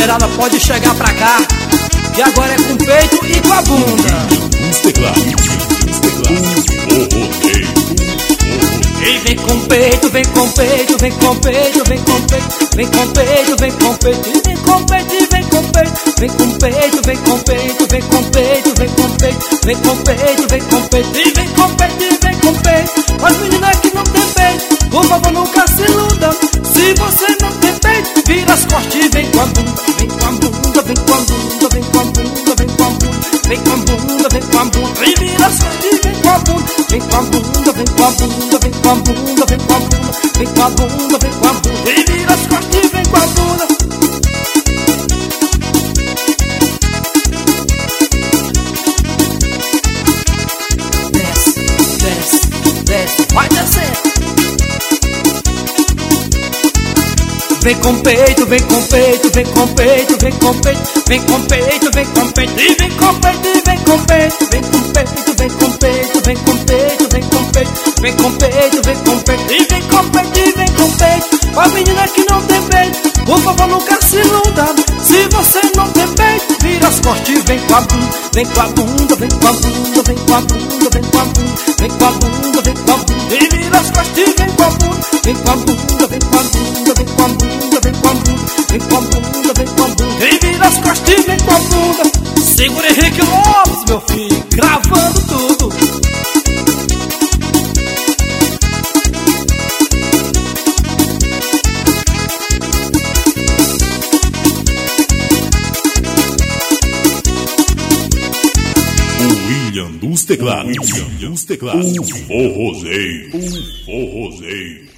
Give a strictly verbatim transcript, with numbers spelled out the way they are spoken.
mulherada pode chegar pra cá, que agora é com o peito e com a bunda. Os teclados, os teclados, o rodeio. E vem com peito, vem com peito, vem com peito, vem com peito, vem com peito, vem com peito, e vem com peito, e vem com peito, vem com peito, vem com peito, vem com peito, vem com peito, vem com peito, vem com peito, e vem com peito, e vem com peito. As meninas que não tem peito, por favor nunca se iludam. Se você não tem peito, vira as costas e vem com a bunda, vem com a bunda, vem com a bunda, vem com a bunda, vem com a bunda, vem com a bunda, vem com a bunda, e vira as costas e vem com a bunda, vem com a bunda, vem com a bunda, vem com a bunda, vem com a bunda, vem com a bunda, vem com a bunda, e vira as costas e vem com a bunda. Desce, desce, desce, vai descer. Vem com peito, vem com peito, vem com peito, vem com peito, vem com peito, vem com peito, e vem com peito, e vem com peito, vem com peito, vem com peito, vem com peito, vem com peito, vem com peito, vem com peito, e vem com peito, e vem com peito. A menina que não tem peito, por favor nunca se iluda. Se você não tem peito, vira as costas e vem com a bunda, vem com a bunda, vem com a bunda, vem com a bunda, vem com a bunda, vem com a bunda, vem com a bunda, e vira as costas e vem com a bunda, vem com a bunda, vem com a bunda, vem com a bunda, vem com a bunda, vem com a bunda, vem com a bunda, e vira as costas e vem com a bunda. Segura Henrique Lopes, meu filho, gravando tudo. William dos teclados, William dos teclados, o forrozeiro, o forrozeiro.